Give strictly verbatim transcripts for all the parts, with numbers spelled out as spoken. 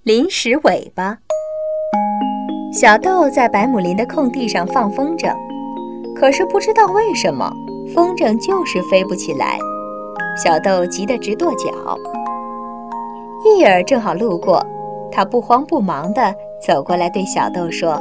临时尾巴。小豆在白亩林的空地上放风筝，可是不知道为什么，风筝就是飞不起来。小豆急得直跺脚。伊尔正好路过，他不慌不忙地走过来对小豆说：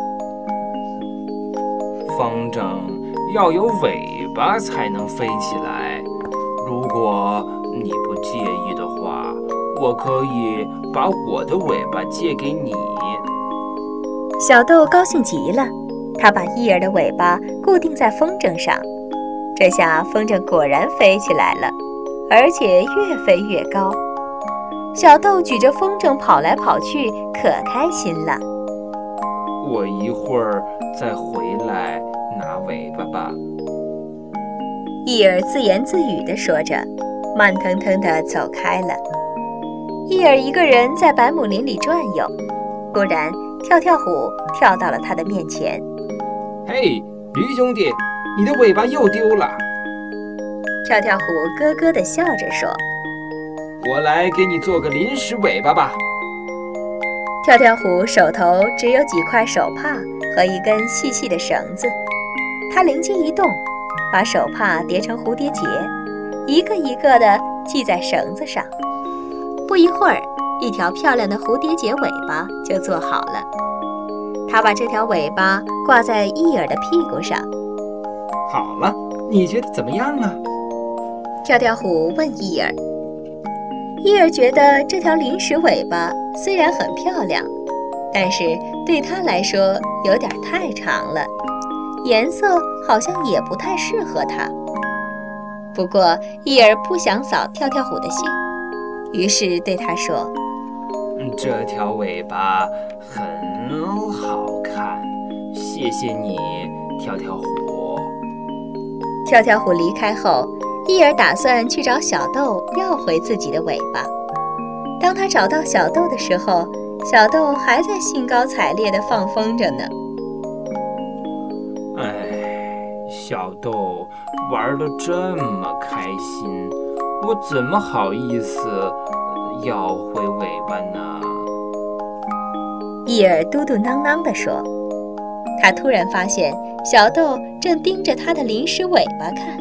风筝要有尾巴才能飞起来，如果你不介意的话，我可以把我的尾巴借给你。 小豆高兴极了，他把伊尔的尾巴固定在风筝上，这下风筝果然飞起来了，而且越飞越高。小豆举着风筝跑来跑去，可开心了。 我一会儿再回来拿尾巴吧。 伊尔自言自语地说着，慢腾腾地走开了。伊尔一个人在白亩林里转悠，突然跳跳虎跳到了他的面前。 嘿，驴兄弟，你的尾巴又丢了。 跳跳虎咯咯地笑着说： 我来给你做个临时尾巴吧。 跳跳虎手头只有几块手帕和一根细细的绳子，他灵机一动，把手帕叠成蝴蝶结，一个一个地系在绳子上。不一会儿，一条漂亮的蝴蝶结尾巴就做好了。他把这条尾巴挂在伊尔的屁股上。 好了，你觉得怎么样啊？ 跳跳虎问伊尔。伊尔觉得这条临时尾巴虽然很漂亮，但是对他来说有点太长了，颜色好像也不太适合他。不过伊尔不想扫跳跳虎的兴，于是对他说： 这条尾巴很好看，谢谢你，跳跳虎。 跳跳虎离开后，伊尔打算去找小豆要回自己的尾巴。当他找到小豆的时候，小豆还在兴高采烈地放风筝呢。 哎，小豆玩得这么开心，我怎么好意思要回尾巴呢？ 伊尔嘟嘟囔囔地说。他突然发现小豆正盯着他的临时尾巴看。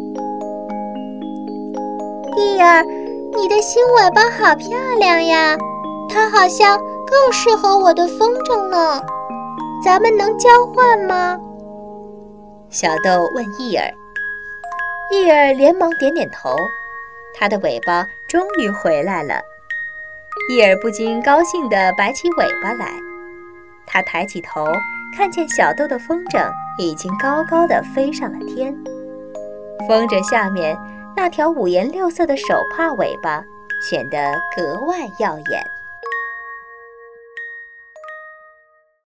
伊尔，你的新尾巴好漂亮呀，它好像更适合我的风筝呢。咱们能交换吗？ 小豆问伊尔。伊尔连忙点点头，他的尾巴终于回来了。伊尔不禁高兴地摆起尾巴来。他抬起头，看见小豆的风筝已经高高地飞上了天。风筝下面那条五颜六色的手帕尾巴显得格外耀眼。